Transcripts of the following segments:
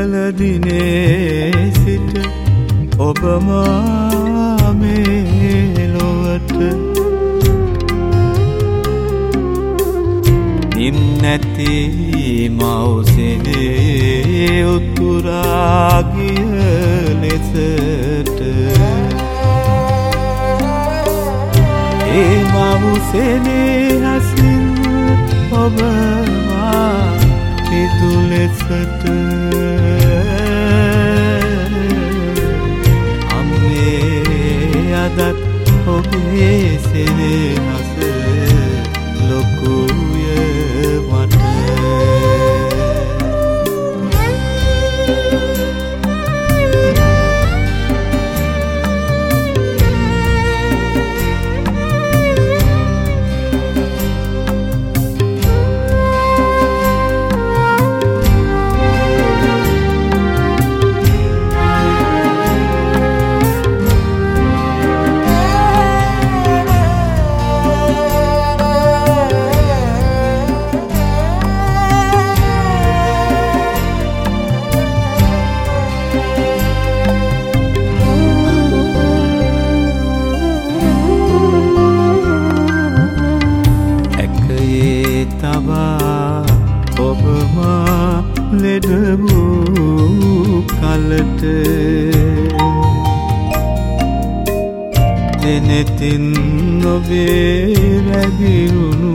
කල දිනේ සිට ඔබ මා මේ ලොවට නින්නැති මවුසෙනේ උතුරා ගිය ලෙසට ඒ මවුසෙනේ හසින් ඔබ මා පිදු ලෙසට අම්මේ අදත් ඔබේ සෙනෙහස ලොකුය මට ඔබ මා ලෙඩ වූ කලට දෙනෙතින් ඔබේ රැගිරුණු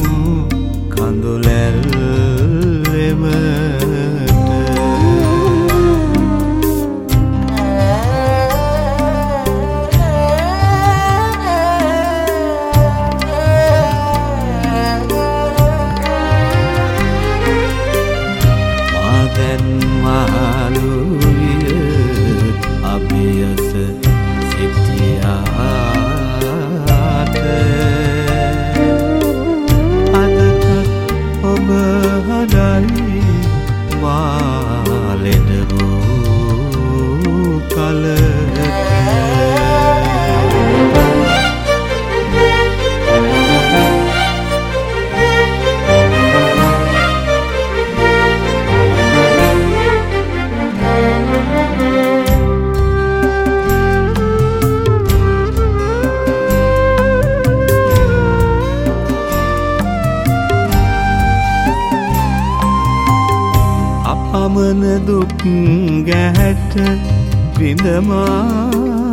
අමන දුක් ගැහැට විඳමා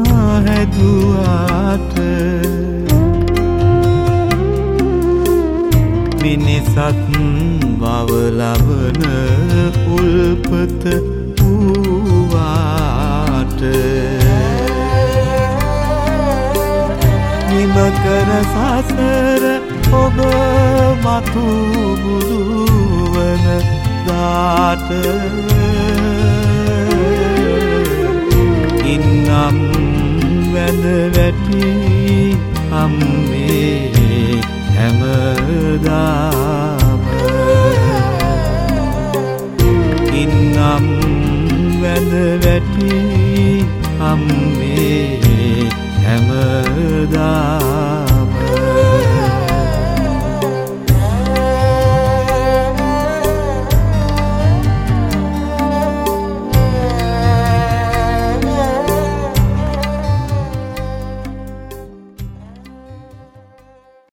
හැදුවාට මිනිසත් බව ලබන උල්පත වූවාට නිම කර සසර ඔබ මතු බුදු වන දාට ඉන්නම් වැඳ වැටි අම්මේ හැමදාම ඉන්නම් වැඳ වැටි අම්මේ